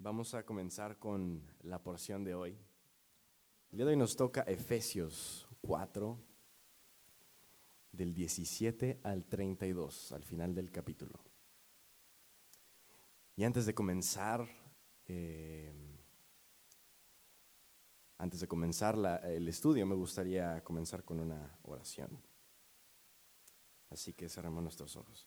Vamos a comenzar con la porción de hoy. El día de hoy nos toca Efesios 4, del 17 al 32, al final del capítulo. Y antes de comenzar el estudio, me gustaría comenzar con una oración. Así que cerramos nuestros ojos.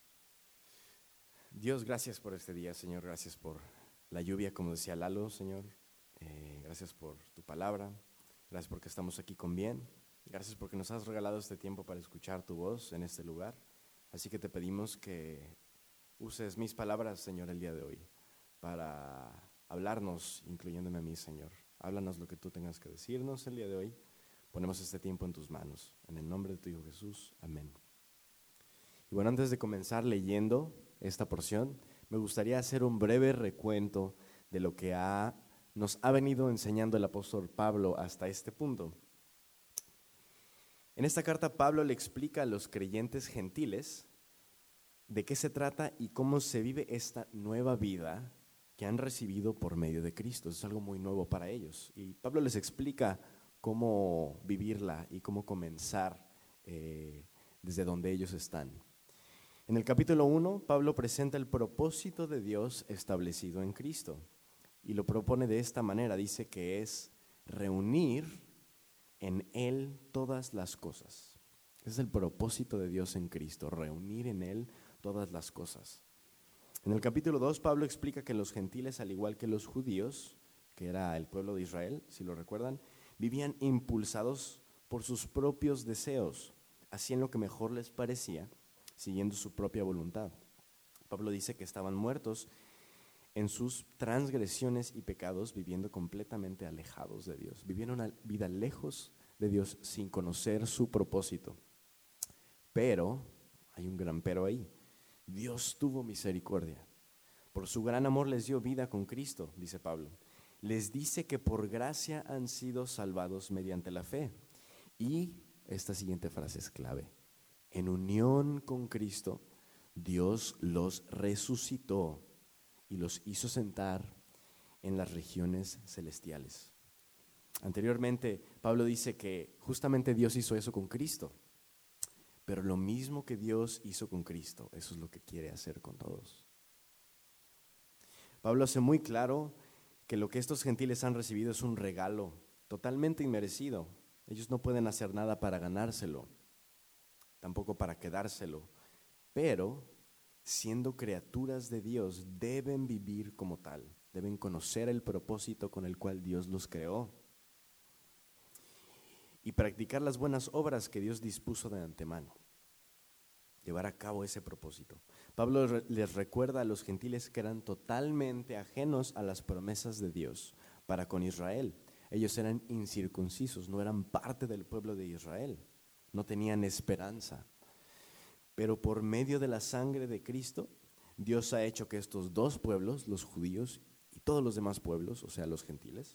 Dios, gracias por este día, Señor, gracias por la lluvia, como decía Lalo, Señor. Gracias por tu palabra, gracias porque estamos aquí con bien, gracias porque nos has regalado este tiempo para escuchar tu voz en este lugar. Así que te pedimos que uses mis palabras, Señor, el día de hoy, para hablarnos, incluyéndome a mí, Señor. Háblanos lo que tú tengas que decirnos el día de hoy. Ponemos este tiempo en tus manos. En el nombre de tu Hijo Jesús, amén. Y bueno, antes de comenzar leyendo esta porción, me gustaría hacer un breve recuento de lo que nos ha venido enseñando el apóstol Pablo hasta este punto. En esta carta, Pablo le explica a los creyentes gentiles de qué se trata y cómo se vive esta nueva vida que han recibido por medio de Cristo. Es algo muy nuevo para ellos. Y Pablo les explica cómo vivirla y cómo comenzar desde donde ellos están. En el capítulo 1, Pablo presenta el propósito de Dios establecido en Cristo y lo propone de esta manera. Dice que es reunir en Él todas las cosas. Ese es el propósito de Dios en Cristo, reunir en Él todas las cosas. En el capítulo 2, Pablo explica que los gentiles, al igual que los judíos, que era el pueblo de Israel, si lo recuerdan, vivían impulsados por sus propios deseos, hacían lo que mejor les parecía, siguiendo su propia voluntad. Pablo dice que estaban muertos en sus transgresiones y pecados, viviendo completamente alejados de Dios. Vivieron una vida lejos de Dios sin conocer su propósito. Pero, hay un gran pero ahí, Dios tuvo misericordia. Por su gran amor les dio vida con Cristo, dice Pablo. Les dice que por gracia han sido salvados mediante la fe. Y esta siguiente frase es clave. En unión con Cristo, Dios los resucitó y los hizo sentar en las regiones celestiales. Anteriormente, Pablo dice que justamente Dios hizo eso con Cristo, pero lo mismo que Dios hizo con Cristo, eso es lo que quiere hacer con todos. Pablo hace muy claro que lo que estos gentiles han recibido es un regalo totalmente inmerecido. Ellos no pueden hacer nada para ganárselo, tampoco para quedárselo, pero siendo criaturas de Dios deben vivir como tal, deben conocer el propósito con el cual Dios los creó y practicar las buenas obras que Dios dispuso de antemano, llevar a cabo ese propósito. Pablo les recuerda a los gentiles que eran totalmente ajenos a las promesas de Dios para con Israel. Ellos eran incircuncisos, no eran parte del pueblo de Israel. No tenían esperanza. Pero por medio de la sangre de Cristo, Dios ha hecho que estos dos pueblos, los judíos y todos los demás pueblos, o sea, los gentiles,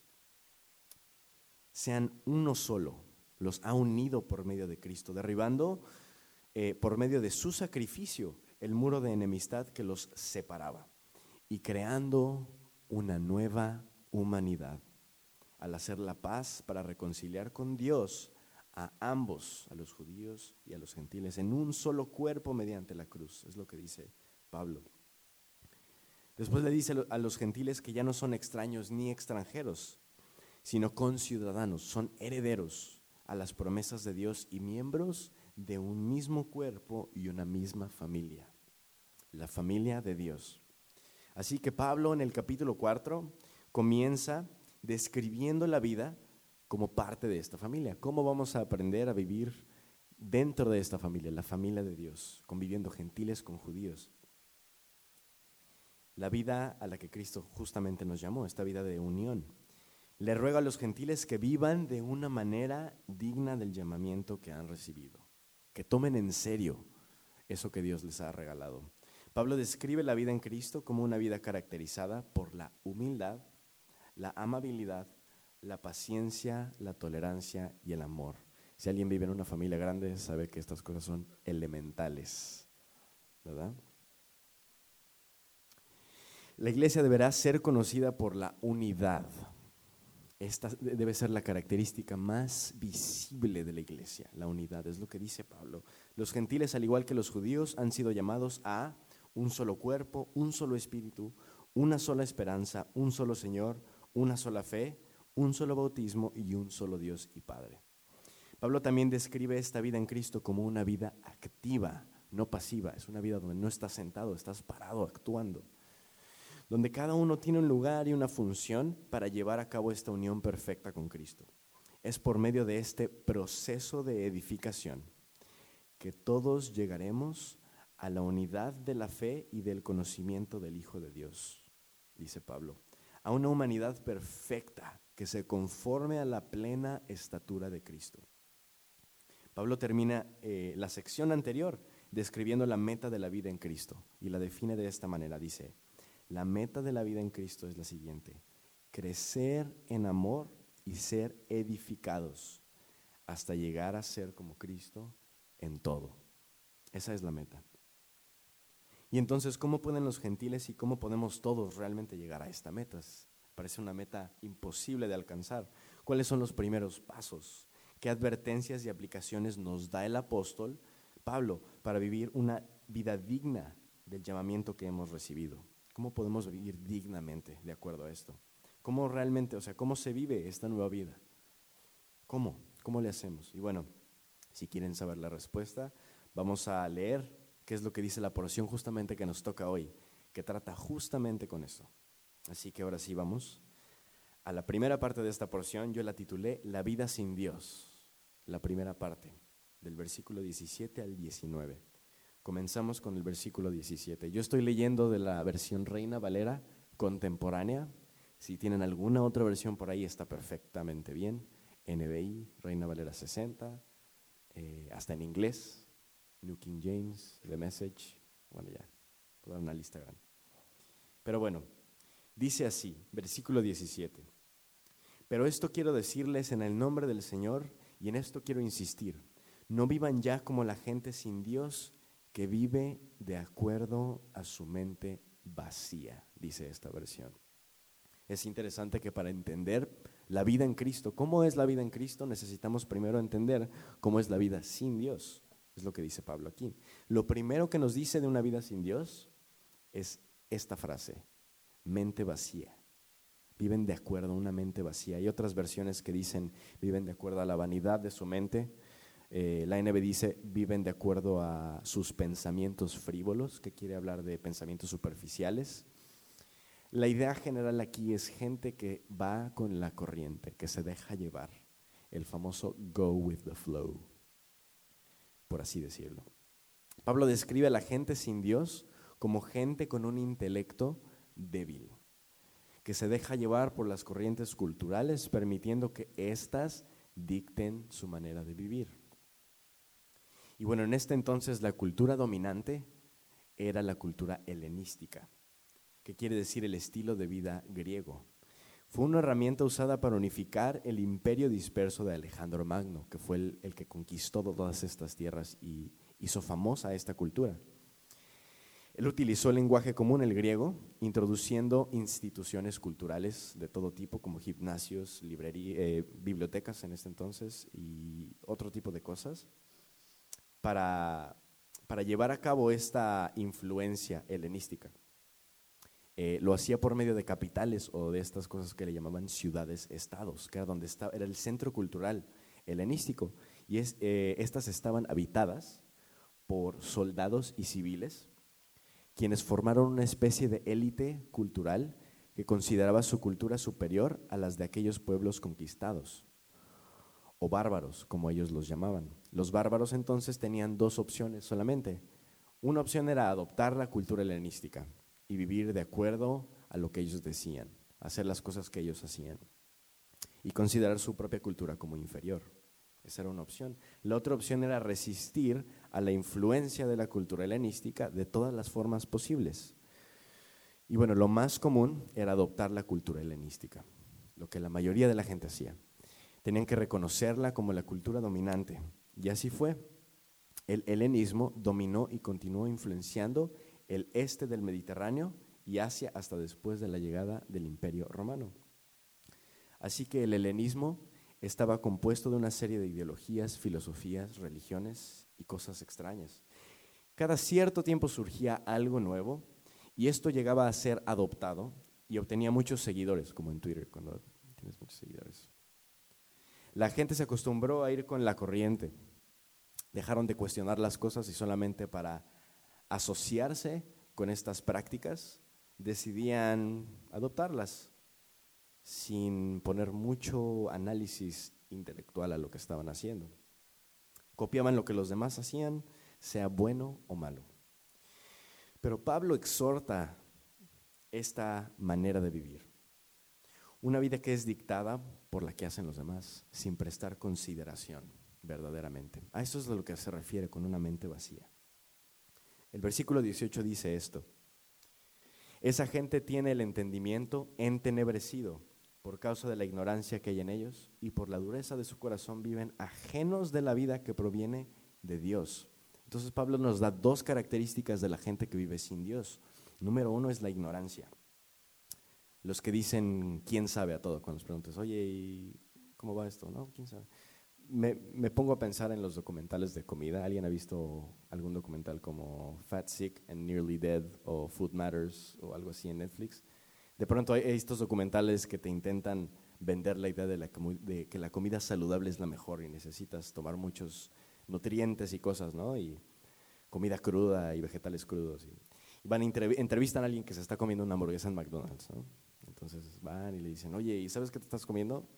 sean uno solo. Los ha unido por medio de Cristo, derribando por medio de su sacrificio el muro de enemistad que los separaba y creando una nueva humanidad al hacer la paz para reconciliar con Dios a ambos, a los judíos y a los gentiles, en un solo cuerpo mediante la cruz. Es lo que dice Pablo. Después le dice a los gentiles que ya no son extraños ni extranjeros, sino conciudadanos, son herederos a las promesas de Dios y miembros de un mismo cuerpo y una misma familia, la familia de Dios. Así que Pablo en el capítulo 4 comienza describiendo la vida como parte de esta familia. ¿Cómo vamos a aprender a vivir dentro de esta familia, la familia de Dios, conviviendo gentiles con judíos? La vida a la que Cristo justamente nos llamó, esta vida de unión. Le ruego a los gentiles que vivan de una manera digna del llamamiento que han recibido, que tomen en serio eso que Dios les ha regalado. Pablo describe la vida en Cristo como una vida caracterizada por la humildad, la amabilidad, la paciencia, la tolerancia y el amor. Si alguien vive en una familia grande, sabe que estas cosas son elementales, ¿verdad? La iglesia deberá ser conocida por la unidad. Esta debe ser la característica más visible de la iglesia, la unidad, es lo que dice Pablo. Los gentiles, al igual que los judíos, han sido llamados a un solo cuerpo, un solo espíritu, una sola esperanza, un solo Señor, una sola fe, un solo bautismo y un solo Dios y Padre. Pablo también describe esta vida en Cristo como una vida activa, no pasiva. Es una vida donde no estás sentado, estás parado, actuando. Donde cada uno tiene un lugar y una función para llevar a cabo esta unión perfecta con Cristo. Es por medio de este proceso de edificación que todos llegaremos a la unidad de la fe y del conocimiento del Hijo de Dios, dice Pablo, a una humanidad perfecta que se conforme a la plena estatura de Cristo. Pablo termina la sección anterior describiendo la meta de la vida en Cristo y la define de esta manera. Dice, la meta de la vida en Cristo es la siguiente: crecer en amor y ser edificados hasta llegar a ser como Cristo en todo. Esa es la meta. Y entonces, ¿cómo pueden los gentiles y cómo podemos todos realmente llegar a esta meta? Parece una meta imposible de alcanzar. ¿Cuáles son los primeros pasos? ¿Qué advertencias y aplicaciones nos da el apóstol Pablo para vivir una vida digna del llamamiento que hemos recibido? ¿Cómo podemos vivir dignamente de acuerdo a esto? ¿Cómo realmente, cómo se vive esta nueva vida? ¿Cómo? ¿Cómo le hacemos? Y bueno, si quieren saber la respuesta, vamos a leer qué es lo que dice la porción justamente que nos toca hoy, que trata justamente con esto. Así que ahora sí vamos a la primera parte de esta porción. Yo la titulé La vida sin Dios, la primera parte, del versículo 17 al 19. Comenzamos con el versículo 17. Yo estoy leyendo de la versión Reina Valera contemporánea. Si tienen alguna otra versión por ahí, está perfectamente bien. NBI, Reina Valera 60, hasta en inglés, New King James, The Message, bueno ya, toda una lista grande. Pero bueno, dice así, versículo 17. Pero esto quiero decirles en el nombre del Señor, y en esto quiero insistir: no vivan ya como la gente sin Dios, que vive de acuerdo a su mente vacía, dice esta versión. Es interesante que para entender la vida en Cristo, cómo es la vida en Cristo, necesitamos primero entender cómo es la vida sin Dios. Es lo que dice Pablo aquí. Lo primero que nos dice de una vida sin Dios es esta frase: mente vacía. Viven de acuerdo a una mente vacía. Hay otras versiones que dicen viven de acuerdo a la vanidad de su mente. La NB dice viven de acuerdo a sus pensamientos frívolos, que quiere hablar de pensamientos superficiales. La idea general aquí es gente que va con la corriente, que se deja llevar, el famoso go with the flow, por así decirlo. Pablo describe a la gente sin Dios como gente con un intelecto débil, que se deja llevar por las corrientes culturales, permitiendo que éstas dicten su manera de vivir. Y bueno, en este entonces la cultura dominante era la cultura helenística, que quiere decir el estilo de vida griego. Fue una herramienta usada para unificar el imperio disperso de Alejandro Magno, que fue el que conquistó todas estas tierras y hizo famosa esta cultura. Él utilizó el lenguaje común, el griego, introduciendo instituciones culturales de todo tipo, como gimnasios, bibliotecas en este entonces y otro tipo de cosas, para llevar a cabo esta influencia helenística. Lo hacía por medio de capitales o de estas cosas que le llamaban ciudades-estados, que era donde era el centro cultural helenístico, y estas estaban habitadas por soldados y civiles, quienes formaron una especie de élite cultural que consideraba su cultura superior a las de aquellos pueblos conquistados, o bárbaros, como ellos los llamaban. Los bárbaros entonces tenían dos opciones solamente. Una opción era adoptar la cultura helenística y vivir de acuerdo a lo que ellos decían, hacer las cosas que ellos hacían y considerar su propia cultura como inferior. Esa era una opción. La otra opción era resistir a la influencia de la cultura helenística de todas las formas posibles. Y bueno, lo más común era adoptar la cultura helenística, lo que la mayoría de la gente hacía. Tenían que reconocerla como la cultura dominante. Y así fue. El helenismo dominó y continuó influenciando el este del Mediterráneo y Asia hasta después de la llegada del Imperio Romano. Así que el helenismo estaba compuesto de una serie de ideologías, filosofías, religiones y cosas extrañas. Cada cierto tiempo surgía algo nuevo y esto llegaba a ser adoptado y obtenía muchos seguidores, como en Twitter, cuando tienes muchos seguidores. La gente se acostumbró a ir con la corriente. Dejaron de cuestionar las cosas y solamente para asociarse con estas prácticas decidían adoptarlas sin poner mucho análisis intelectual a lo que estaban haciendo. Copiaban lo que los demás hacían, sea bueno o malo. Pero Pablo exhorta esta manera de vivir. Una vida que es dictada por la que hacen los demás, sin prestar consideración verdaderamente. A eso es a lo que se refiere con una mente vacía. El versículo 18 dice esto: esa gente tiene el entendimiento entenebrecido por causa de la ignorancia que hay en ellos, y por la dureza de su corazón viven ajenos de la vida que proviene de Dios. Entonces Pablo nos da dos características de la gente que vive sin Dios. Número uno es la ignorancia. Los que dicen quién sabe a todo, cuando les preguntas, oye, ¿y cómo va esto? ¿No? ¿Quién sabe? Me pongo a pensar en los documentales de comida. ¿Alguien ha visto algún documental como Fat, Sick and Nearly Dead o Food Matters o algo así en Netflix? De pronto hay estos documentales que te intentan vender la idea de que la comida saludable es la mejor y necesitas tomar muchos nutrientes y cosas, ¿no? Y comida cruda y vegetales crudos. Y entrevistan a alguien que se está comiendo una hamburguesa en McDonald's, ¿no? Entonces van y le dicen, oye, ¿y sabes qué te estás comiendo?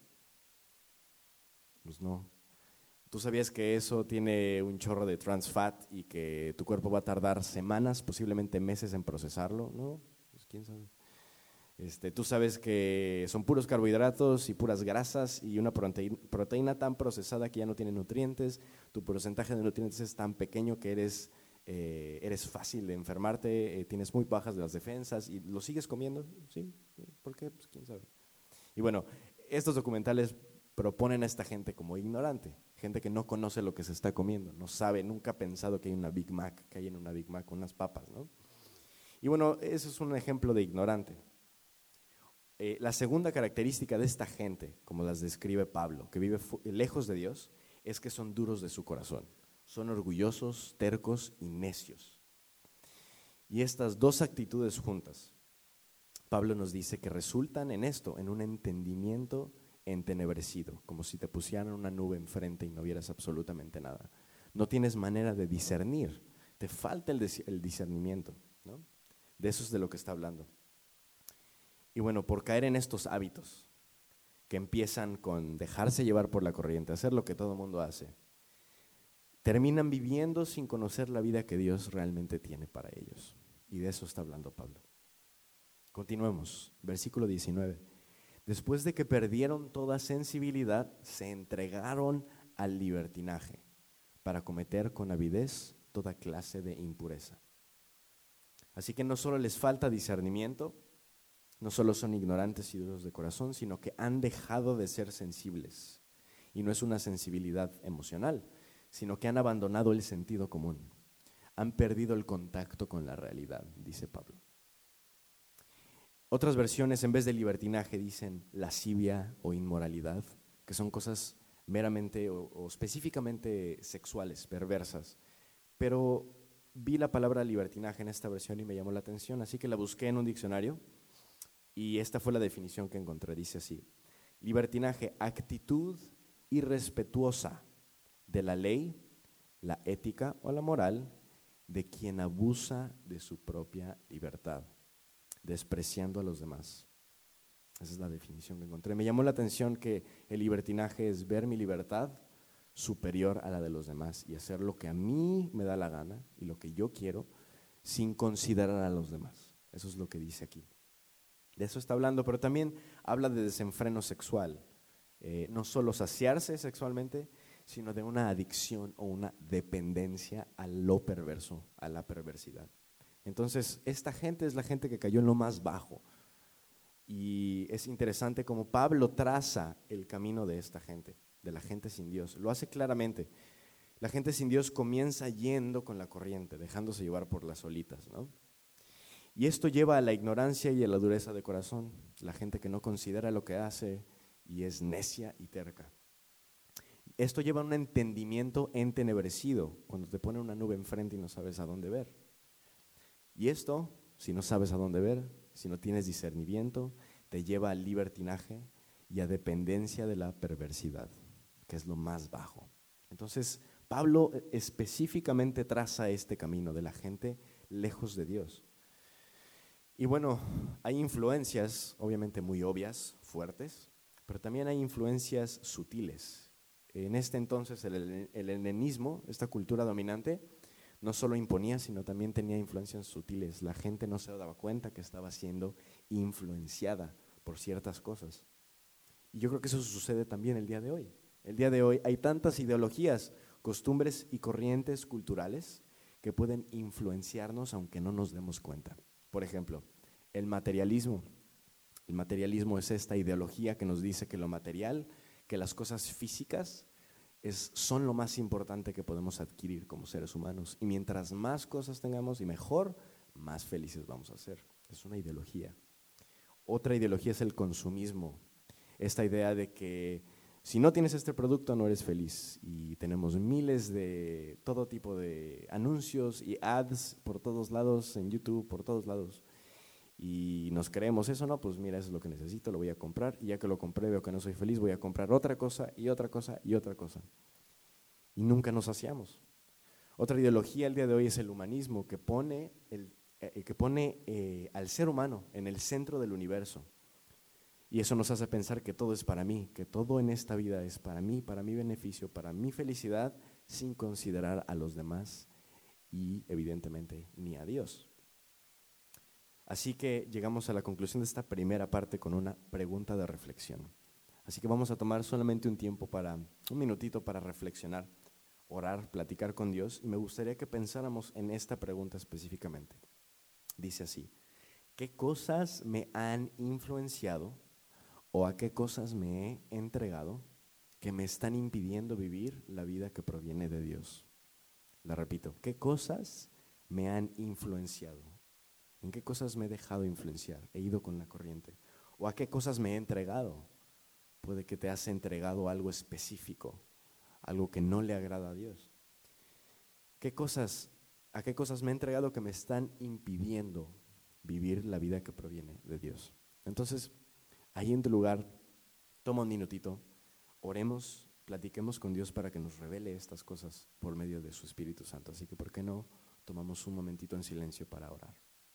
Pues no. ¿Tú sabías que eso tiene un chorro de trans fat y que tu cuerpo va a tardar semanas, posiblemente meses en procesarlo? No, pues quién sabe. Tú sabes que son puros carbohidratos y puras grasas y una proteína tan procesada que ya no tiene nutrientes. Tu porcentaje de nutrientes es tan pequeño que eres fácil de enfermarte, tienes muy bajas de las defensas y lo sigues comiendo. ¿Sí? ¿Por qué? Pues quién sabe. Y bueno, estos documentales proponen a esta gente como ignorante, gente que no conoce lo que se está comiendo, no sabe, nunca ha pensado que hay una Big Mac, que hay en una Big Mac unas papas, ¿no? Y bueno, eso es un ejemplo de ignorante. La segunda característica de esta gente, como las describe Pablo, que vive lejos de Dios, es que son duros de su corazón, son orgullosos, tercos y necios. Y estas dos actitudes juntas, Pablo nos dice que resultan en esto, en un entendimiento entenebrecido, como si te pusieran una nube enfrente y no vieras absolutamente nada. No tienes manera de discernir, te falta el discernimiento, ¿no? De eso es de lo que está hablando. Y bueno, por caer en estos hábitos que empiezan con dejarse llevar por la corriente, hacer lo que todo el mundo hace, terminan viviendo sin conocer la vida que Dios realmente tiene para ellos. Y de eso está hablando Pablo. Continuemos, versículo 19. Después de que perdieron toda sensibilidad, se entregaron al libertinaje para cometer con avidez toda clase de impureza. Así que no solo les falta discernimiento, no solo son ignorantes y duros de corazón, sino que han dejado de ser sensibles. Y no es una sensibilidad emocional, sino que han abandonado el sentido común. Han perdido el contacto con la realidad, dice Pablo. Otras versiones, en vez de libertinaje, dicen lascivia o inmoralidad, que son cosas meramente o específicamente sexuales, perversas. Pero vi la palabra libertinaje en esta versión y me llamó la atención, así que la busqué en un diccionario. Y esta fue la definición que encontré, dice así: libertinaje, actitud irrespetuosa de la ley, la ética o la moral de quien abusa de su propia libertad, despreciando a los demás. Esa es la definición que encontré. Me llamó la atención que el libertinaje es ver mi libertad superior a la de los demás y hacer lo que a mí me da la gana y lo que yo quiero sin considerar a los demás. Eso es lo que dice aquí. De eso está hablando, pero también habla de desenfreno sexual. No solo saciarse sexualmente, sino de una adicción o una dependencia a lo perverso, a la perversidad. Entonces, esta gente es la gente que cayó en lo más bajo. Y es interesante cómo Pablo traza el camino de esta gente, de la gente sin Dios. Lo hace claramente. La gente sin Dios comienza yendo con la corriente, dejándose llevar por las olitas, ¿no? Y esto lleva a la ignorancia y a la dureza de corazón, la gente que no considera lo que hace y es necia y terca. Esto lleva a un entendimiento entenebrecido, cuando te pone una nube enfrente y no sabes a dónde ver. Y esto, si no sabes a dónde ver, si no tienes discernimiento, te lleva al libertinaje y a dependencia de la perversidad, que es lo más bajo. Entonces, Pablo específicamente traza este camino de la gente lejos de Dios. Y bueno, hay influencias obviamente muy obvias, fuertes, pero también hay influencias sutiles. En este entonces el helenismo, esta cultura dominante, no solo imponía, sino también tenía influencias sutiles. La gente no se daba cuenta que estaba siendo influenciada por ciertas cosas. Y yo creo que eso sucede también el día de hoy. El día de hoy hay tantas ideologías, costumbres y corrientes culturales que pueden influenciarnos aunque no nos demos cuenta. Por ejemplo, el materialismo. El materialismo es esta ideología que nos dice que lo material, que las cosas físicas son lo más importante que podemos adquirir como seres humanos. Y mientras más cosas tengamos y mejor, más felices vamos a ser. Es una ideología. Otra ideología es el consumismo. Esta idea de que si no tienes este producto no eres feliz. Y tenemos miles de todo tipo de anuncios y ads por todos lados, en YouTube, por todos lados. Y nos creemos eso, ¿no? Pues mira, eso es lo que necesito, lo voy a comprar, y ya que lo compré veo que no soy feliz, voy a comprar otra cosa y otra cosa y otra cosa. Y nunca nos saciamos. Otra ideología el día de hoy es el humanismo, que pone al ser humano en el centro del universo. Y eso nos hace pensar que todo es para mí, que todo en esta vida es para mí, para mi beneficio, para mi felicidad, sin considerar a los demás y evidentemente ni a Dios. Así que llegamos a la conclusión de esta primera parte con una pregunta de reflexión. Así que vamos a tomar solamente un minutito para reflexionar, orar, platicar con Dios, y me gustaría que pensáramos en esta pregunta específicamente. Dice así: ¿qué cosas me han influenciado o a qué cosas me he entregado que me están impidiendo vivir la vida que proviene de Dios? La repito, ¿qué cosas me han influenciado? ¿En qué cosas me he dejado influenciar? He ido con la corriente. ¿O a qué cosas me he entregado? Puede que te has entregado algo específico, algo que no le agrada a Dios. ¿A qué cosas me he entregado que me están impidiendo vivir la vida que proviene de Dios? Entonces, ahí en tu lugar, toma un minutito, oremos, platiquemos con Dios para que nos revele estas cosas por medio de su Espíritu Santo. Así que, ¿por qué no tomamos un momentito en silencio para orar?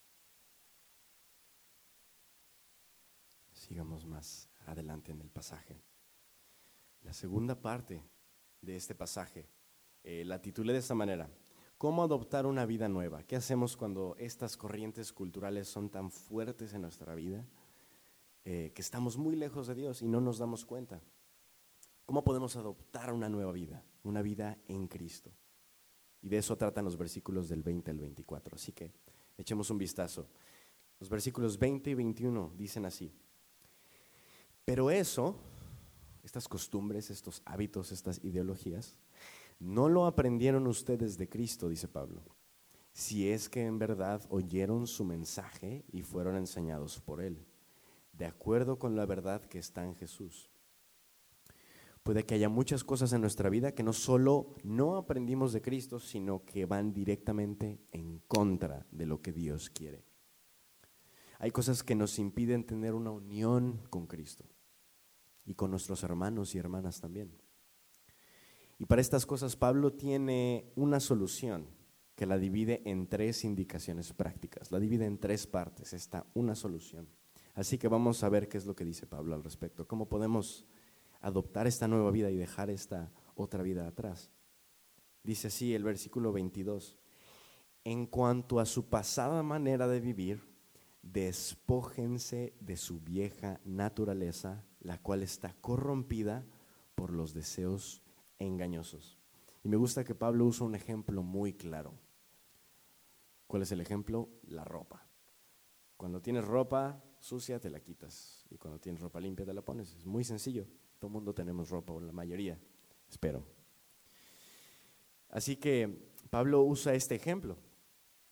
Sigamos más adelante en el pasaje. La segunda parte de este pasaje la titulé de esta manera: ¿cómo adoptar una vida nueva? ¿Qué hacemos cuando estas corrientes culturales son tan fuertes en nuestra vida que estamos muy lejos de Dios y no nos damos cuenta? ¿Cómo podemos adoptar una nueva vida? Una vida en Cristo. Y de eso tratan los versículos del 20 al 24. Así que echemos un vistazo. Los versículos 20 y 21 dicen así: pero estas costumbres, estos hábitos, estas ideologías, no lo aprendieron ustedes de Cristo, dice Pablo, si es que en verdad oyeron su mensaje y fueron enseñados por él, de acuerdo con la verdad que está en Jesús. Puede que haya muchas cosas en nuestra vida que no solo no aprendimos de Cristo, sino que van directamente en contra de lo que Dios quiere. Hay cosas que nos impiden tener una unión con Cristo y con nuestros hermanos y hermanas también. Y para estas cosas Pablo tiene una solución que la divide en 3 indicaciones prácticas, la divide en 3 partes, una solución. Así que vamos a ver qué es lo que dice Pablo al respecto, cómo podemos adoptar esta nueva vida y dejar esta otra vida atrás. Dice así el versículo 22: en cuanto a su pasada manera de vivir, despójense de su vieja naturaleza, la cual está corrompida por los deseos engañosos. Y me gusta que Pablo usa un ejemplo muy claro. ¿Cuál es el ejemplo? La ropa. Cuando tienes ropa sucia te la quitas, y cuando tienes ropa limpia te la pones. Es muy sencillo. Todo el mundo tenemos ropa, o la mayoría, espero. Así que Pablo usa este ejemplo.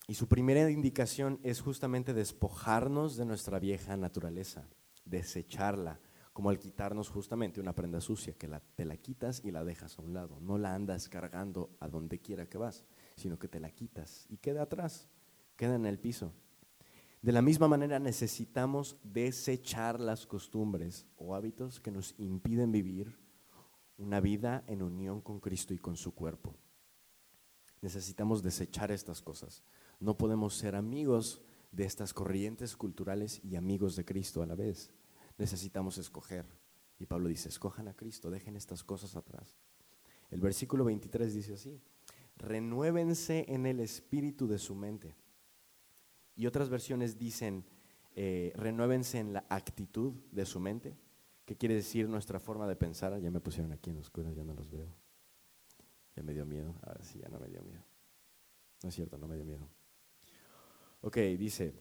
Y su primera indicación es justamente despojarnos de nuestra vieja naturaleza, desecharla, como al quitarnos justamente una prenda sucia, que te la quitas y la dejas a un lado. No la andas cargando a donde quiera que vas, sino que te la quitas y queda atrás, queda en el piso. De la misma manera necesitamos desechar las costumbres o hábitos que nos impiden vivir una vida en unión con Cristo y con su cuerpo. Necesitamos desechar estas cosas. No podemos ser amigos de estas corrientes culturales y amigos de Cristo a la vez. Necesitamos escoger. Y Pablo dice, escojan a Cristo, dejen estas cosas atrás. El versículo 23 dice así, renuévense en el espíritu de su mente. Y otras versiones dicen, renuévense en la actitud de su mente. ¿Qué quiere decir nuestra forma de pensar? Ya me pusieron aquí en oscuras, ya no los veo. Ya me dio miedo, ahora sí, ya no me dio miedo. No es cierto, no me dio miedo. Ok, dice,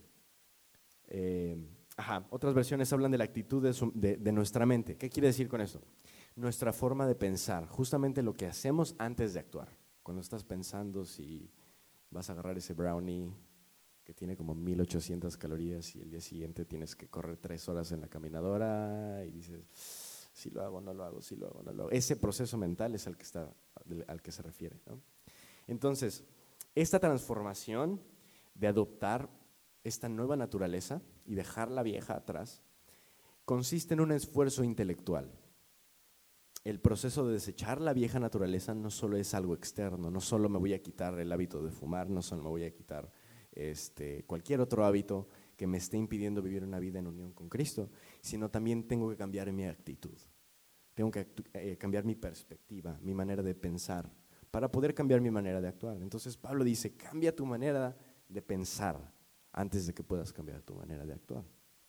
otras versiones hablan de la actitud de nuestra mente. ¿Qué quiere decir con esto? Nuestra forma de pensar, justamente lo que hacemos antes de actuar. Cuando estás pensando si vas a agarrar ese brownie que tiene como 1800 calorías y el día siguiente tienes que correr 3 horas en la caminadora y dices, si lo hago, no lo hago, si lo hago, no lo hago. Ese proceso mental es al que se refiere, ¿no? Entonces, esta transformación de adoptar esta nueva naturaleza y dejar la vieja atrás consiste en un esfuerzo intelectual. El proceso de desechar la vieja naturaleza no solo es algo externo, no solo me voy a quitar el hábito de fumar, no solo me voy a quitar cualquier otro hábito que me esté impidiendo vivir una vida en unión con Cristo, sino también tengo que cambiar mi actitud, tengo que cambiar mi perspectiva, mi manera de pensar, para poder cambiar mi manera de actuar. Entonces Pablo dice, cambia tu manera de pensar antes de que puedas cambiar tu manera de actuar.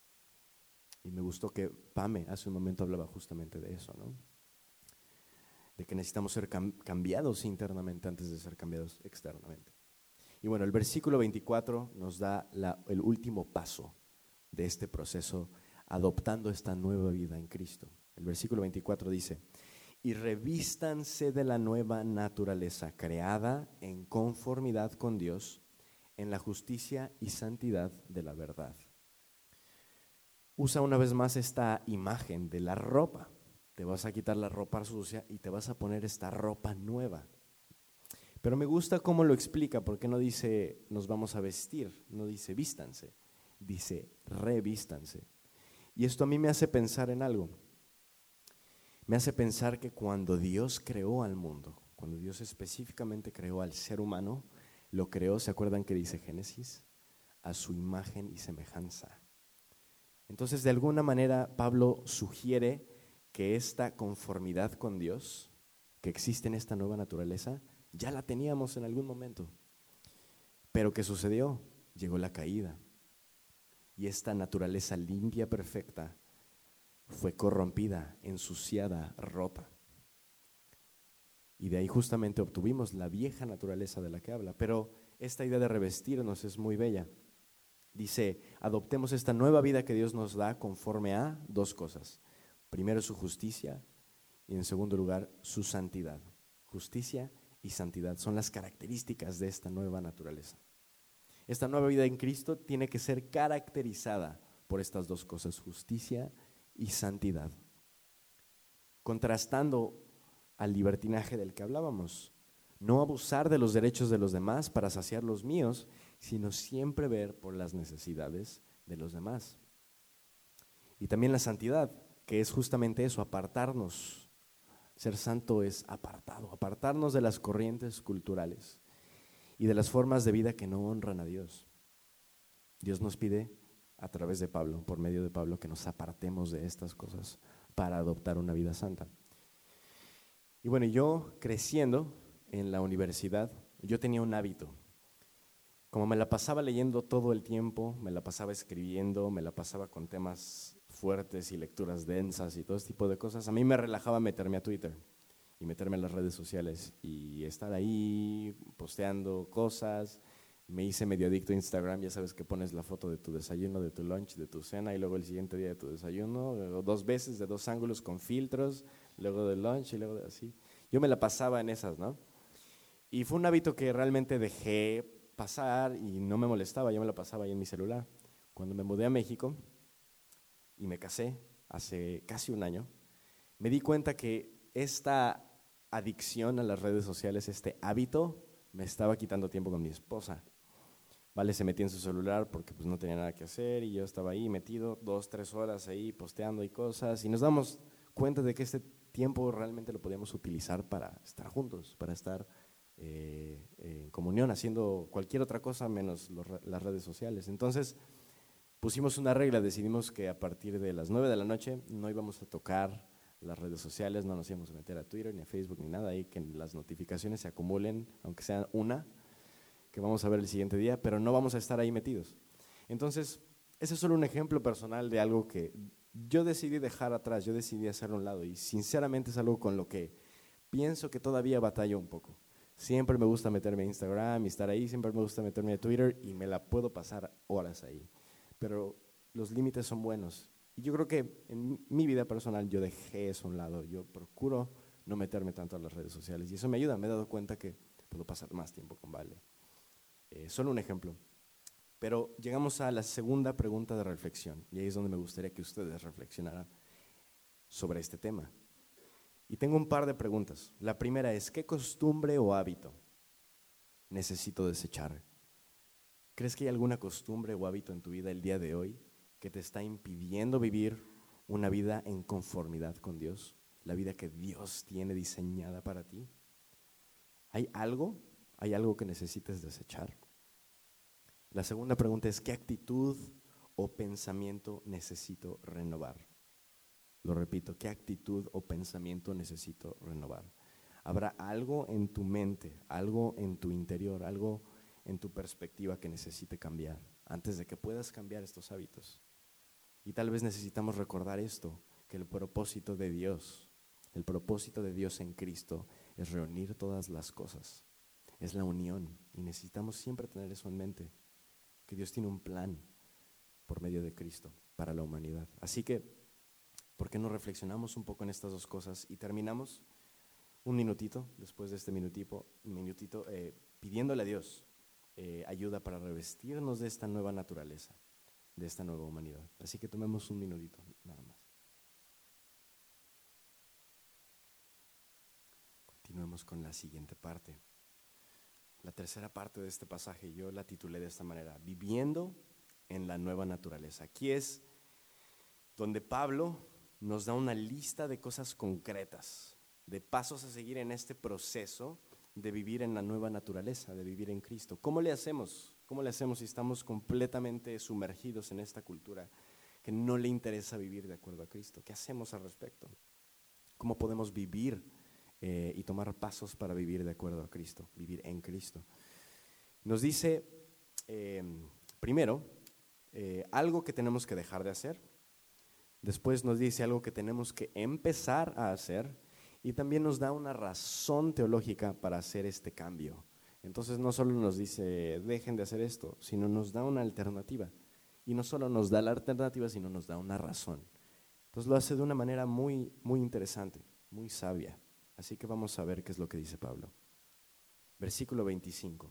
Y me gustó que Pame hace un momento hablaba justamente de eso, ¿no? De que necesitamos ser cambiados internamente antes de ser cambiados externamente. Y bueno, el versículo 24 nos da el último paso de este proceso, adoptando esta nueva vida en Cristo. El versículo 24 dice, y revístanse de la nueva naturaleza creada en conformidad con Dios, en la justicia y santidad de la verdad. Usa una vez más esta imagen de la ropa. Te vas a quitar la ropa sucia y te vas a poner esta ropa nueva. Pero me gusta cómo lo explica, porque no dice nos vamos a vestir, no dice vístanse, dice revístanse. Y esto a mí me hace pensar en algo. Me hace pensar que cuando Dios creó al mundo, cuando Dios específicamente creó al ser humano, lo creó, ¿se acuerdan que dice Génesis? A su imagen y semejanza. Entonces, de alguna manera, Pablo sugiere que esta conformidad con Dios, que existe en esta nueva naturaleza, ya la teníamos en algún momento. Pero ¿qué sucedió? Llegó la caída. Y esta naturaleza limpia, perfecta, fue corrompida, ensuciada, rota. Y de ahí justamente obtuvimos la vieja naturaleza de la que habla. Pero esta idea de revestirnos es muy bella. Dice, adoptemos esta nueva vida que Dios nos da conforme a 2 cosas. Primero, su justicia, y en segundo lugar, su santidad. Justicia y santidad son las características de esta nueva naturaleza. Esta nueva vida en Cristo tiene que ser caracterizada por estas 2 cosas, justicia y santidad. Contrastando al libertinaje del que hablábamos, no abusar de los derechos de los demás para saciar los míos, sino siempre ver por las necesidades de los demás. Y también la santidad, que es justamente eso, apartarnos. Ser santo es apartarnos de las corrientes culturales y de las formas de vida que no honran a Dios. Dios nos pide a través de Pablo, por medio de Pablo, que nos apartemos de estas cosas para adoptar una vida santa. Y bueno, yo creciendo en la universidad, yo tenía un hábito. Como me la pasaba leyendo todo el tiempo, me la pasaba escribiendo, me la pasaba con temas fuertes y lecturas densas y todo ese tipo de cosas, a mí me relajaba meterme a Twitter y meterme en las redes sociales y estar ahí posteando cosas. Me hice medio adicto a Instagram, ya sabes que pones la foto de tu desayuno, de tu lunch, de tu cena y luego el siguiente día de tu desayuno, luego 2 veces de 2 ángulos con filtros, luego del lunch y luego así. Yo me la pasaba en esas, ¿no? Y fue un hábito que realmente dejé pasar y no me molestaba, yo me lo pasaba ahí en mi celular. Cuando me mudé a México y me casé hace casi un año, me di cuenta que esta adicción a las redes sociales, este hábito, me estaba quitando tiempo con mi esposa. Vale, se metía en su celular porque pues no tenía nada que hacer y yo estaba ahí metido 2, 3 horas ahí posteando y cosas y nos damos cuenta de que este tiempo realmente lo podíamos utilizar para estar juntos, para estar en comunión, haciendo cualquier otra cosa menos las redes sociales. Entonces pusimos una regla, decidimos que a partir de las 9 de la noche no íbamos a tocar las redes sociales, no nos íbamos a meter a Twitter ni a Facebook ni nada, ahí que las notificaciones se acumulen, aunque sea una, que vamos a ver el siguiente día, pero no vamos a estar ahí metidos. Entonces, ese es solo un ejemplo personal de algo que yo decidí dejar atrás, yo decidí hacerlo a un lado y sinceramente es algo con lo que pienso que todavía batallo un poco. Siempre me gusta meterme a Instagram y estar ahí, siempre me gusta meterme a Twitter y me la puedo pasar horas ahí, pero los límites son buenos. Y yo creo que en mi vida personal yo dejé eso a un lado, yo procuro no meterme tanto a las redes sociales y eso me ayuda, me he dado cuenta que puedo pasar más tiempo con Vale. Solo un ejemplo. Pero llegamos a la segunda pregunta de reflexión y ahí es donde me gustaría que ustedes reflexionaran sobre este tema. Y tengo un par de preguntas. La primera es, ¿qué costumbre o hábito necesito desechar? ¿Crees que hay alguna costumbre o hábito en tu vida el día de hoy que te está impidiendo vivir una vida en conformidad con Dios? La vida que Dios tiene diseñada para ti. ¿Hay algo que necesites desechar? La segunda pregunta es, ¿qué actitud o pensamiento necesito renovar? Lo repito, ¿qué actitud o pensamiento necesito renovar? ¿Habrá algo en tu mente, algo en tu interior, algo en tu perspectiva que necesite cambiar antes de que puedas cambiar estos hábitos? Y tal vez necesitamos recordar esto, que el propósito de Dios en Cristo es reunir todas las cosas, es la unión y necesitamos siempre tener eso en mente, que Dios tiene un plan por medio de Cristo para la humanidad. Así que, ¿por qué no reflexionamos un poco en estas dos cosas y terminamos un minutito, después de este minutito pidiéndole a Dios ayuda para revestirnos de esta nueva naturaleza, de esta nueva humanidad? Así que tomemos un minutito, nada más. Continuemos con la siguiente parte. La tercera parte de este pasaje yo la titulé de esta manera, viviendo en la nueva naturaleza. Aquí es donde Pablo nos da una lista de cosas concretas, de pasos a seguir en este proceso de vivir en la nueva naturaleza, de vivir en Cristo. ¿Cómo le hacemos? ¿Cómo le hacemos si estamos completamente sumergidos en esta cultura que no le interesa vivir de acuerdo a Cristo? ¿Qué hacemos al respecto? ¿Cómo podemos vivir y tomar pasos para vivir de acuerdo a Cristo, vivir en Cristo? Nos dice, primero, algo que tenemos que dejar de hacer. Después nos dice algo que tenemos que empezar a hacer y también nos da una razón teológica para hacer este cambio. Entonces no solo nos dice dejen de hacer esto, sino nos da una alternativa. Y no solo nos da la alternativa, sino nos da una razón. Entonces lo hace de una manera muy, muy interesante, muy sabia. Así que vamos a ver qué es lo que dice Pablo. Versículo 25.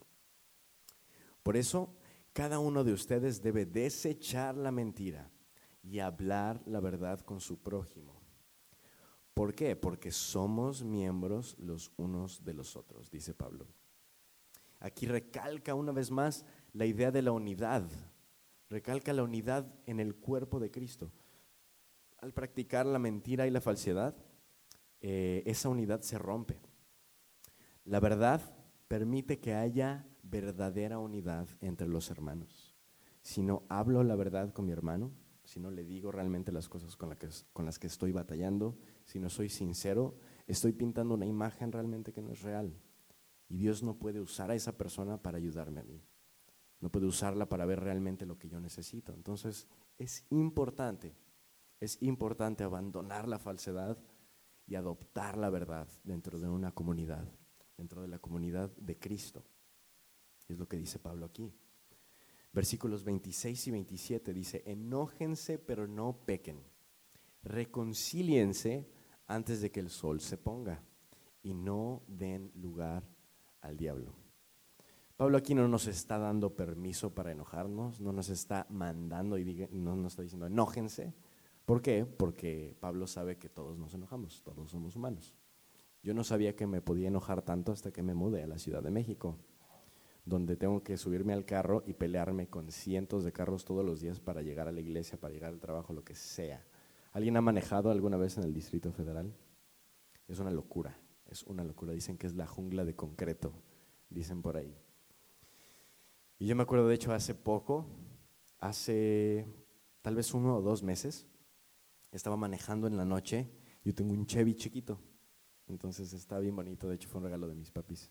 Por eso, cada uno de ustedes debe desechar la mentira y hablar la verdad con su prójimo. ¿Por qué? Porque somos miembros los unos de los otros, dice Pablo. Aquí recalca una vez más la idea de la unidad. Recalca la unidad en el cuerpo de Cristo. Al practicar la mentira y la falsedad, esa unidad se rompe. La verdad permite que haya verdadera unidad entre los hermanos. Si no hablo la verdad con mi hermano, si no le digo realmente las cosas con las que estoy batallando, si no soy sincero, estoy pintando una imagen realmente que no es real. Y Dios no puede usar a esa persona para ayudarme a mí. No puede usarla para ver realmente lo que yo necesito. Entonces es importante abandonar la falsedad y adoptar la verdad dentro de una comunidad, dentro de la comunidad de Cristo. Es lo que dice Pablo aquí. Versículos 26 y 27 dice, enójense pero no pequen, reconcíliense antes de que el sol se ponga y no den lugar al diablo. Pablo aquí no nos está dando permiso para enojarnos, no nos está mandando y no nos está diciendo enójense. ¿Por qué? Porque Pablo sabe que todos nos enojamos, todos somos humanos. Yo no sabía que me podía enojar tanto hasta que me mudé a la Ciudad de México, donde tengo que subirme al carro y pelearme con cientos de carros todos los días para llegar a la iglesia, para llegar al trabajo, lo que sea. ¿Alguien ha manejado alguna vez en el Distrito Federal? Es una locura, es una locura. Dicen que es la jungla de concreto, dicen por ahí. Y yo me acuerdo, de hecho, hace poco, hace tal vez 1 o 2 meses, estaba manejando en la noche. Yo tengo un Chevy chiquito, entonces está bien bonito. De hecho, fue un regalo de mis papis.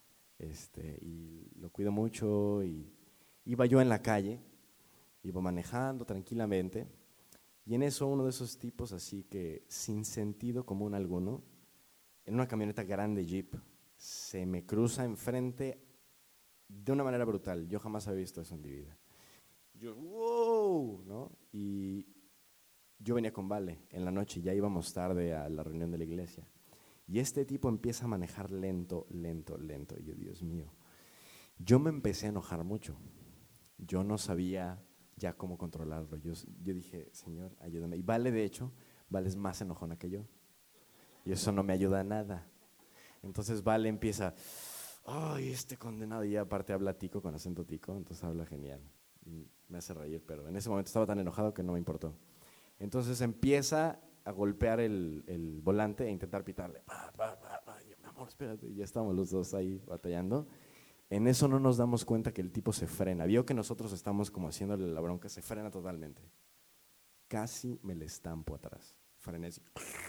Y lo cuido mucho. Y iba yo en la calle, iba manejando tranquilamente, y en eso uno de esos tipos así que sin sentido común alguno, en una camioneta grande Jeep, se me cruza enfrente de una manera brutal. Yo jamás había visto eso en mi vida. Yo, wow, ¿no? Y yo venía con Vale en la noche, ya íbamos tarde a la reunión de la iglesia. Y este tipo empieza a manejar lento, lento, lento. Y yo, Dios mío, yo me empecé a enojar mucho. Yo no sabía ya cómo controlarlo. Yo dije, Señor, ayúdame. Y Vale, de hecho, Vale es más enojona que yo. Y eso no me ayuda a nada. Entonces Vale empieza, ay, este condenado. Y aparte habla tico, con acento tico, entonces habla genial. Y me hace reír, pero en ese momento estaba tan enojado que no me importó. Entonces empieza a golpear el volante e intentar pitarle. Y yo, mi amor, espérate. Y ya estamos los dos ahí batallando. En eso no nos damos cuenta que el tipo se frena. Vio que nosotros estamos como haciéndole la bronca, se frena totalmente. Casi me le estampo atrás. Frené así,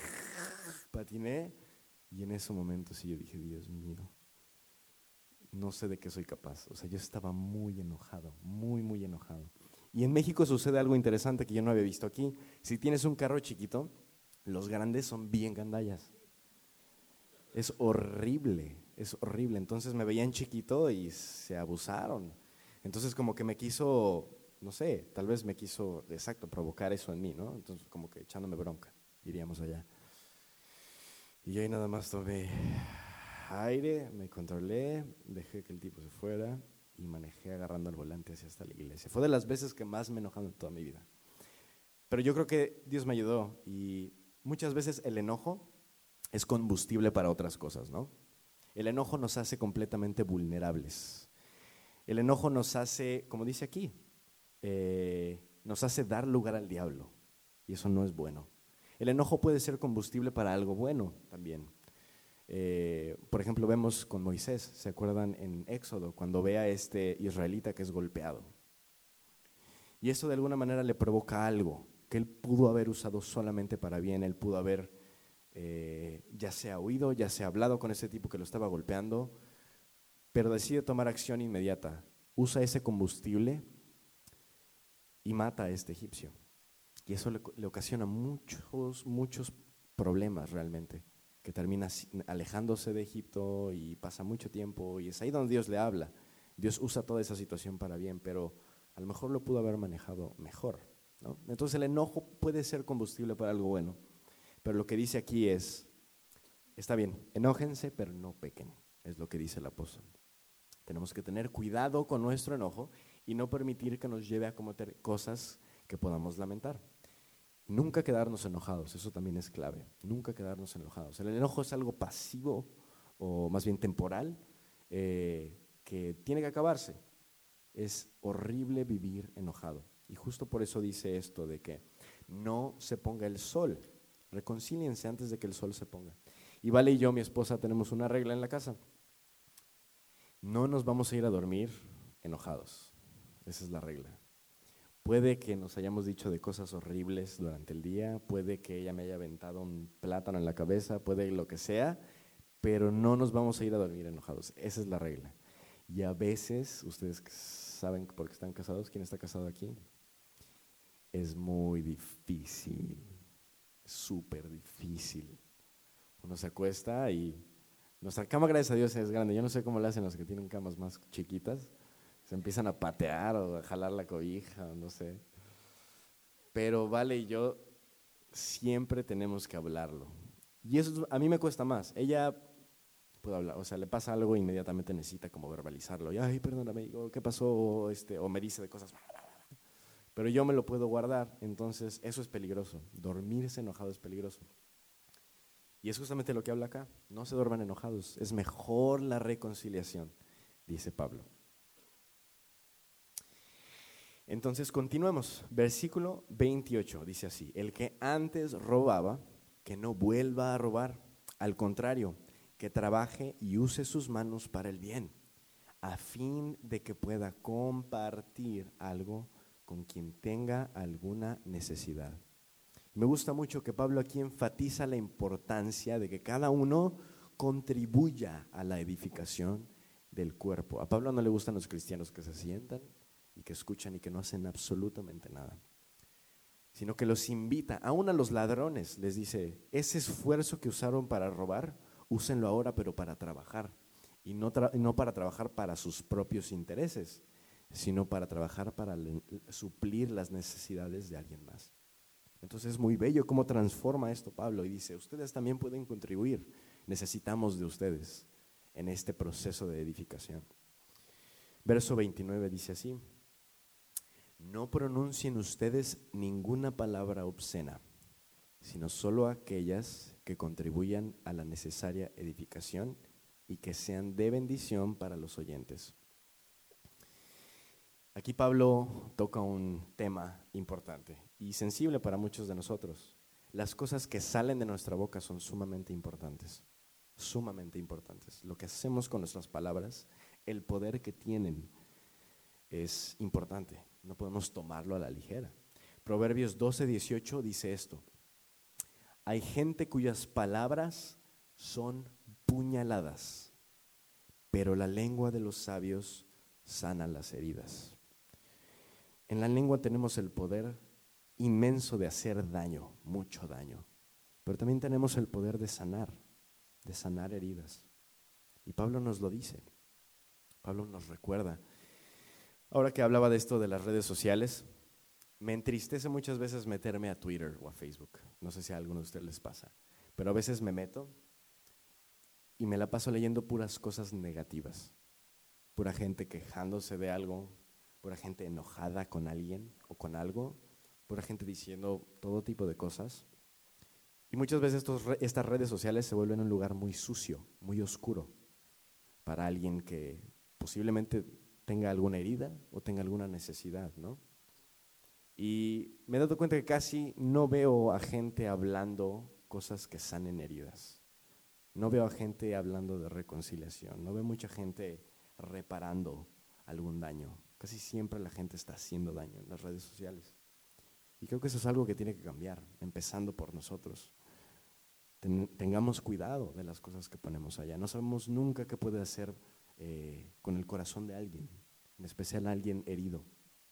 patiné, y en ese momento sí yo dije, Dios mío, no sé de qué soy capaz. O sea, yo estaba muy enojado, muy, muy enojado. Y en México sucede algo interesante que yo no había visto aquí. Si tienes un carro chiquito, los grandes son bien gandallas. Es horrible, es horrible. Entonces me veían chiquito y se abusaron. Entonces como que me quiso, no sé, tal vez me quiso, exacto, provocar eso en mí, ¿no? Entonces como que echándome bronca, diríamos allá. Y yo ahí nada más tomé aire, me controlé, dejé que el tipo se fuera y manejé agarrando el volante hacia hasta la iglesia. Fue de las veces que más me he enojado en toda mi vida. Pero yo creo que Dios me ayudó, y muchas veces el enojo es combustible para otras cosas, ¿no? El enojo nos hace completamente vulnerables. El enojo nos hace, como dice aquí, nos hace dar lugar al diablo, y eso no es bueno. El enojo puede ser combustible para algo bueno también. Por ejemplo, vemos con Moisés, ¿se acuerdan en Éxodo? Cuando ve a este israelita que es golpeado. Y eso de alguna manera le provoca algo que él pudo haber usado solamente para bien. Él pudo haber ya sea huido, ya sea hablado con ese tipo que lo estaba golpeando, pero decide tomar acción inmediata. Usa ese combustible y mata a este egipcio. Y eso le ocasiona muchos problemas realmente, que termina alejándose de Egipto y pasa mucho tiempo, y es ahí donde Dios le habla. Dios usa toda esa situación para bien, pero a lo mejor lo pudo haber manejado mejor, ¿no? Entonces el enojo puede ser combustible para algo bueno, pero lo que dice aquí es, está bien, enójense, pero no pequen, es lo que dice el apóstol. Tenemos que tener cuidado con nuestro enojo y no permitir que nos lleve a cometer cosas que podamos lamentar. Nunca quedarnos enojados, eso también es clave, nunca quedarnos enojados. El enojo es algo pasivo, o más bien temporal, que tiene que acabarse. Es horrible vivir enojado. Y justo por eso dice esto de que no se ponga el sol. Reconcíliense antes de que el sol se ponga. Y Vale y yo, mi esposa, tenemos una regla en la casa. No nos vamos a ir a dormir enojados. Esa es la regla. Puede que nos hayamos dicho de cosas horribles durante el día, puede que ella me haya aventado un plátano en la cabeza, puede lo que sea, pero no nos vamos a ir a dormir enojados. Esa es la regla. Y a veces, ustedes saben porque están casados, ¿quién está casado aquí? Es muy difícil, súper difícil. Uno se acuesta y nuestra cama, gracias a Dios, es grande. Yo no sé cómo le hacen los que tienen camas más chiquitas. Se empiezan a patear o a jalar la cobija, o no sé. Pero Vale y yo siempre tenemos que hablarlo. Y eso a mí me cuesta más. Ella puedo hablar, o sea, le pasa algo e inmediatamente necesita como verbalizarlo. Y, ay, perdóname, o, ¿qué pasó? O me dice de cosas. Pero yo me lo puedo guardar, entonces eso es peligroso. Dormirse enojado es peligroso. Y es justamente lo que habla acá. No se duerman enojados. Es mejor la reconciliación, dice Pablo. Entonces continuemos. Versículo 28 dice así: el que antes robaba, que no vuelva a robar. Al contrario, que trabaje y use sus manos para el bien, a fin de que pueda compartir algo con quien tenga alguna necesidad. Me gusta mucho que Pablo aquí enfatiza la importancia de que cada uno contribuya a la edificación del cuerpo. A Pablo no le gustan los cristianos que se sientan y que escuchan y que no hacen absolutamente nada, sino que los invita, aún a los ladrones, les dice, ese esfuerzo que usaron para robar, úsenlo ahora pero para trabajar, y no para trabajar para sus propios intereses, sino para trabajar para suplir las necesidades de alguien más. Entonces es muy bello cómo transforma esto Pablo y dice, ustedes también pueden contribuir, necesitamos de ustedes en este proceso de edificación. Verso 29 dice así: no pronuncien ustedes ninguna palabra obscena, sino solo aquellas que contribuyan a la necesaria edificación y que sean de bendición para los oyentes. Aquí Pablo toca un tema importante y sensible para muchos de nosotros. Las cosas que salen de nuestra boca son sumamente importantes, sumamente importantes. Lo que hacemos con nuestras palabras, el poder que tienen es importante, no podemos tomarlo a la ligera. Proverbios 12:18 dice esto: hay gente cuyas palabras son puñaladas, pero la lengua de los sabios sana las heridas. En la lengua tenemos el poder inmenso de hacer daño, mucho daño, pero también tenemos el poder de sanar heridas. Y Pablo nos lo dice, Pablo nos recuerda. Ahora que hablaba de esto de las redes sociales, me entristece muchas veces meterme a Twitter o a Facebook. No sé si a alguno de ustedes les pasa, pero a veces me meto y me la paso leyendo puras cosas negativas, pura gente quejándose de algo, pura gente enojada con alguien o con algo, pura gente diciendo todo tipo de cosas. Y muchas veces estas redes sociales se vuelven un lugar muy sucio, muy oscuro, para alguien que posiblemente tenga alguna herida o tenga alguna necesidad, ¿no? Y me he dado cuenta que casi no veo a gente hablando cosas que sanen heridas. No veo a gente hablando de reconciliación, no veo mucha gente reparando algún daño. Casi siempre la gente está haciendo daño en las redes sociales. Y creo que eso es algo que tiene que cambiar, empezando por nosotros. Tengamos cuidado de las cosas que ponemos allá. No sabemos nunca qué puede hacer con el corazón de alguien, en especial a alguien herido.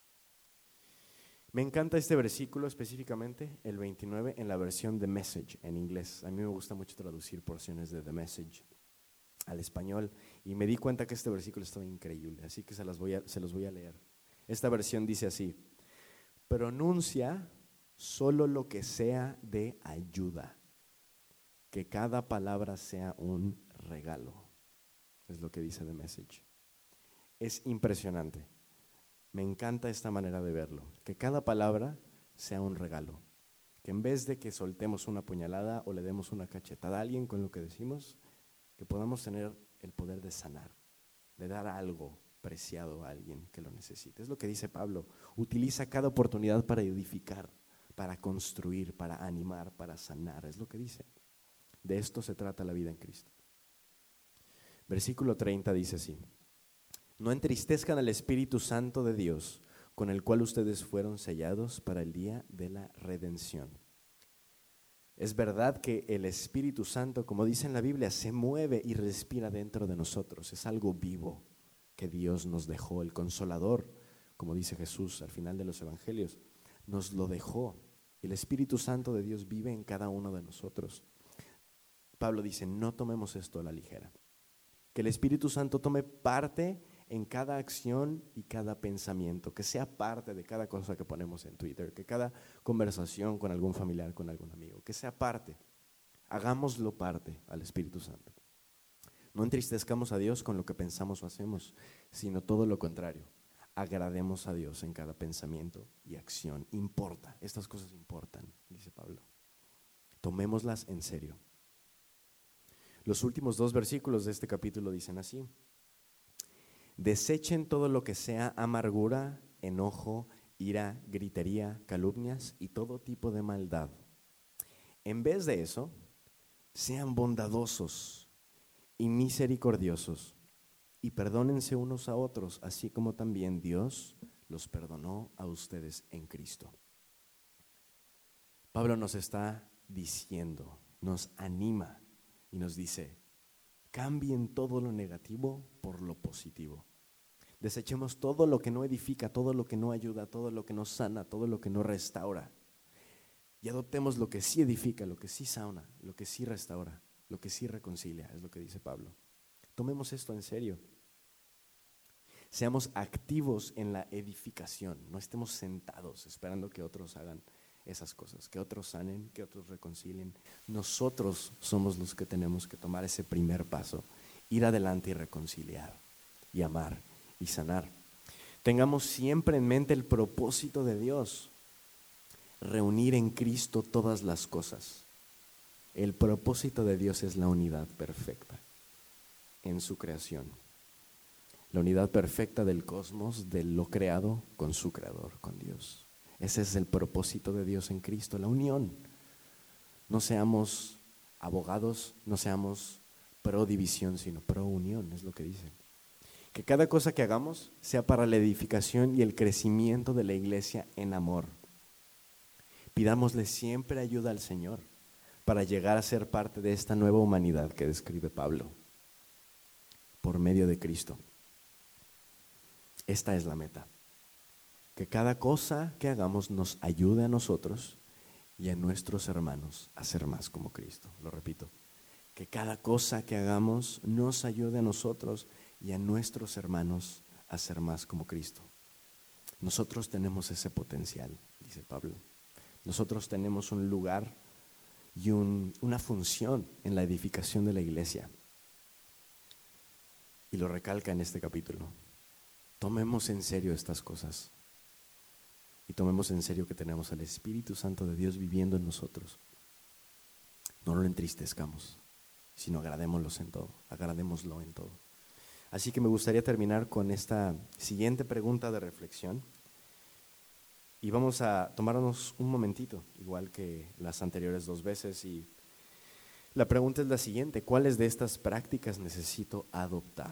Me encanta este versículo específicamente, el 29, en la versión The Message en inglés. A mí me gusta mucho traducir porciones de The Message al español y me di cuenta que este versículo estaba increíble, así que se los voy a leer. Esta versión dice así: pronuncia solo lo que sea de ayuda, que cada palabra sea un regalo. Es lo que dice The Message. Es impresionante. Me encanta esta manera de verlo, que cada palabra sea un regalo, que en vez de que soltemos una puñalada o le demos una cachetada a alguien con lo que decimos, que podamos tener el poder de sanar, de dar algo preciado a alguien que lo necesite. Es lo que dice Pablo, utiliza cada oportunidad para edificar, para construir, para animar, para sanar, es lo que dice. De esto se trata la vida en Cristo. Versículo 30 dice así: no entristezcan al Espíritu Santo de Dios, con el cual ustedes fueron sellados para el día de la redención. Es verdad que el Espíritu Santo, como dice en la Biblia, se mueve y respira dentro de nosotros. Es algo vivo que Dios nos dejó, el Consolador, como dice Jesús al final de los Evangelios, nos lo dejó. El Espíritu Santo de Dios vive en cada uno de nosotros. Pablo dice, no tomemos esto a la ligera. Que el Espíritu Santo tome parte en cada acción y cada pensamiento, que sea parte de cada cosa que ponemos en Twitter, que cada conversación con algún familiar, con algún amigo, que sea parte, hagámoslo parte al Espíritu Santo. No entristezcamos a Dios con lo que pensamos o hacemos, sino todo lo contrario. Agrademos a Dios en cada pensamiento y acción. Importa, estas cosas importan, dice Pablo. Tomémoslas en serio. Los últimos 2 versículos de este capítulo dicen así: desechen todo lo que sea amargura, enojo, ira, gritería, calumnias y todo tipo de maldad. En vez de eso, sean bondadosos y misericordiosos y perdónense unos a otros, así como también Dios los perdonó a ustedes en Cristo. Pablo nos está diciendo, nos anima y nos dice: cambien todo lo negativo por lo positivo. Desechemos todo lo que no edifica, todo lo que no ayuda, todo lo que no sana, todo lo que no restaura. Y adoptemos lo que sí edifica, lo que sí sana, lo que sí restaura, lo que sí reconcilia, es lo que dice Pablo. Tomemos esto en serio. Seamos activos en la edificación, no estemos sentados esperando que otros hagan esas cosas, que otros sanen, que otros reconcilien. Nosotros somos los que tenemos que tomar ese primer paso, ir adelante y reconciliar, y amar y sanar. Tengamos siempre en mente el propósito de Dios: reunir en Cristo todas las cosas. El propósito de Dios es la unidad perfecta en su creación. La unidad perfecta del cosmos, de lo creado con su creador, con Dios. Ese es el propósito de Dios en Cristo, la unión. No seamos abogados, no seamos pro división, sino pro unión, es lo que dicen. Que cada cosa que hagamos sea para la edificación y el crecimiento de la iglesia en amor. Pidámosle siempre ayuda al Señor para llegar a ser parte de esta nueva humanidad que describe Pablo, por medio de Cristo. Esta es la meta. Que cada cosa que hagamos nos ayude a nosotros y a nuestros hermanos a ser más como Cristo. Lo repito. Que cada cosa que hagamos nos ayude a nosotros y a nuestros hermanos a ser más como Cristo. Nosotros tenemos ese potencial, dice Pablo. Nosotros tenemos un lugar y una función en la edificación de la iglesia. Y lo recalca en este capítulo. Tomemos en serio estas cosas. Y tomemos en serio que tenemos al Espíritu Santo de Dios viviendo en nosotros. No lo entristezcamos, sino agradémoslo en todo. Así que me gustaría terminar con esta siguiente pregunta de reflexión. Y vamos a tomarnos un momentito, igual que las anteriores 2 veces. Y la pregunta es la siguiente: ¿cuáles de estas prácticas necesito adoptar?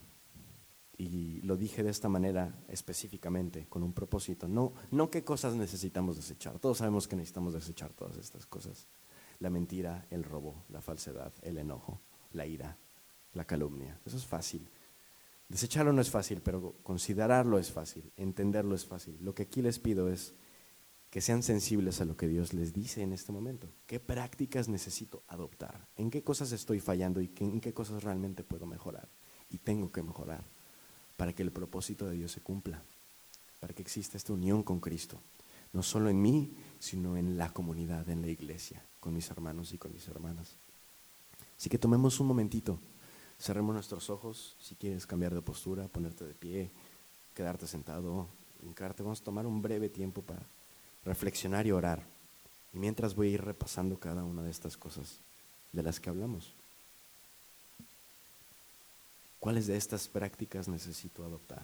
Y lo dije de esta manera específicamente, con un propósito. No qué cosas necesitamos desechar. Todos sabemos que necesitamos desechar todas estas cosas. La mentira, el robo, la falsedad, el enojo, la ira, la calumnia. Eso es fácil. Desecharlo no es fácil, pero considerarlo es fácil, entenderlo es fácil. Lo que aquí les pido es que sean sensibles a lo que Dios les dice en este momento. ¿Qué prácticas necesito adoptar? ¿En qué cosas estoy fallando y en qué cosas realmente puedo mejorar? Y tengo que mejorar para que el propósito de Dios se cumpla, para que exista esta unión con Cristo, no solo en mí, sino en la comunidad, en la iglesia, con mis hermanos y con mis hermanas. Así que tomemos un momentito, cerremos nuestros ojos. Si quieres cambiar de postura, ponerte de pie, quedarte sentado, hincarte, vamos a tomar un breve tiempo para reflexionar y orar. Y mientras voy a ir repasando cada una de estas cosas de las que hablamos. ¿Cuáles de estas prácticas necesito adoptar?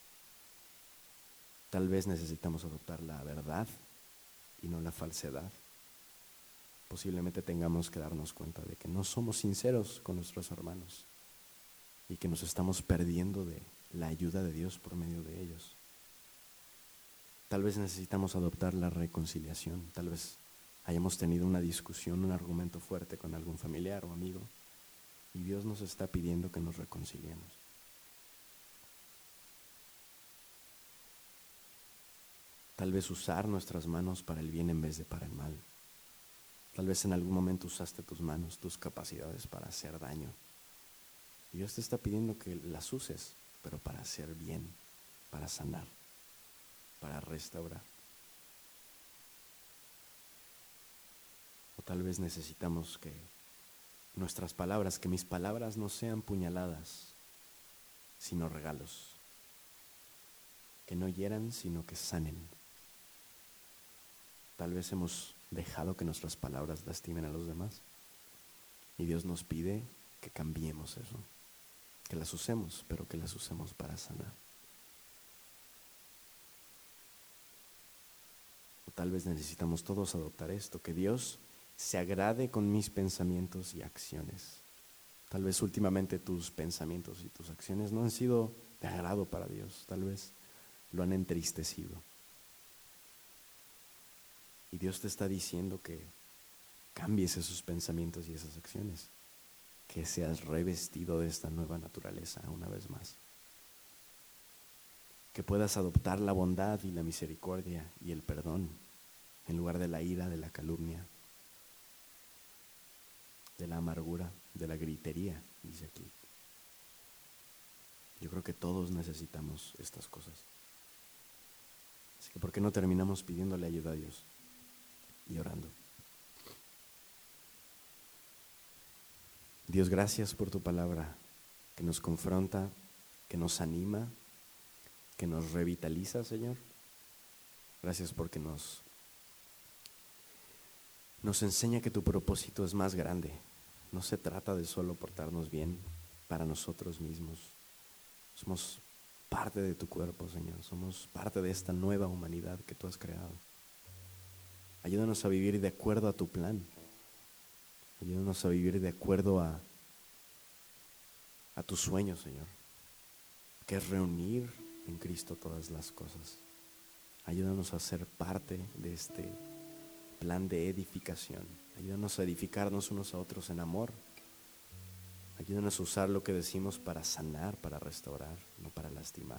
Tal vez necesitamos adoptar la verdad y no la falsedad. Posiblemente tengamos que darnos cuenta de que no somos sinceros con nuestros hermanos y que nos estamos perdiendo de la ayuda de Dios por medio de ellos. Tal vez necesitamos adoptar la reconciliación. Tal vez hayamos tenido una discusión, un argumento fuerte con algún familiar o amigo y Dios nos está pidiendo que nos reconciliemos. Tal vez usar nuestras manos para el bien en vez de para el mal. Tal vez en algún momento usaste tus manos, tus capacidades para hacer daño. Y Dios te está pidiendo que las uses, pero para hacer bien, para sanar, para restaurar. O tal vez necesitamos que nuestras palabras, que mis palabras no sean puñaladas, sino regalos, que no hieran, sino que sanen. Tal vez hemos dejado que nuestras palabras lastimen a los demás y Dios nos pide que cambiemos eso, que las usemos, pero que las usemos para sanar. O tal vez necesitamos todos adoptar esto, que Dios se agrade con mis pensamientos y acciones. Tal vez últimamente tus pensamientos y tus acciones no han sido de agrado para Dios, tal vez lo han entristecido. Y Dios te está diciendo que cambies esos pensamientos y esas acciones, que seas revestido de esta nueva naturaleza una vez más, que puedas adoptar la bondad y la misericordia y el perdón en lugar de la ira, de la calumnia, de la amargura, de la gritería, dice aquí. Yo creo que todos necesitamos estas cosas. Así que ¿por qué no terminamos pidiéndole ayuda a Dios y orando? Dios, gracias por tu palabra que nos confronta, que nos anima, que nos revitaliza, Señor. Gracias porque nos enseña que tu propósito es más grande. No se trata de solo portarnos bien para nosotros mismos. Somos parte de tu cuerpo, Señor. Somos parte de esta nueva humanidad que tú has creado. Ayúdanos a vivir de acuerdo a tu plan. Ayúdanos a vivir de acuerdo a tu sueño, Señor, que es reunir en Cristo todas las cosas. Ayúdanos a ser parte de este plan de edificación. Ayúdanos a edificarnos unos a otros en amor. Ayúdanos a usar lo que decimos para sanar, para restaurar, no para lastimar.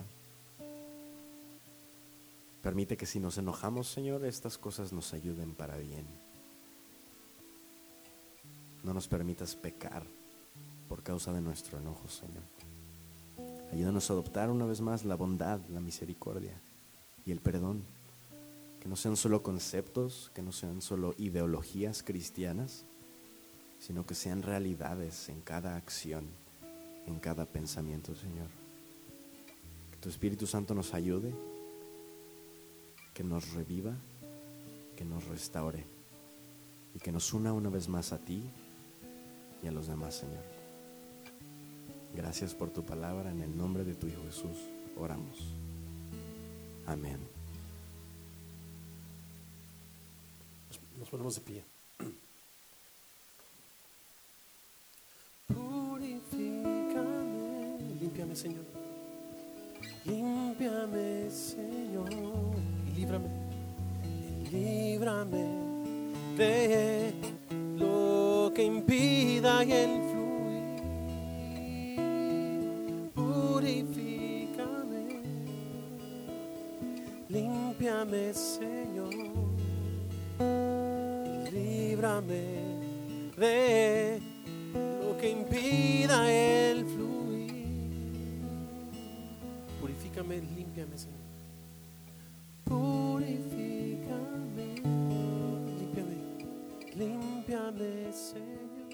Permite que si nos enojamos, Señor, estas cosas nos ayuden para bien. No nos permitas pecar por causa de nuestro enojo, Señor. Ayúdanos a adoptar una vez más la bondad, la misericordia y el perdón. Que no sean solo conceptos, que no sean solo ideologías cristianas, sino que sean realidades en cada acción, en cada pensamiento, Señor. Que tu Espíritu Santo nos ayude, que nos reviva, que nos restaure y que nos una una vez más a ti y a los demás, Señor. Gracias por tu palabra, en el nombre de tu Hijo Jesús oramos. Amén. Nos ponemos de pie. Purifícame, límpiame, Señor. Límpiame, Señor, y líbrame de lo que impida el fluir. Purifícame, límpiame, Señor, y líbrame de lo que impida el fluir. Purifícame, límpiame, Señor. Purifícame, límpiame, Señor.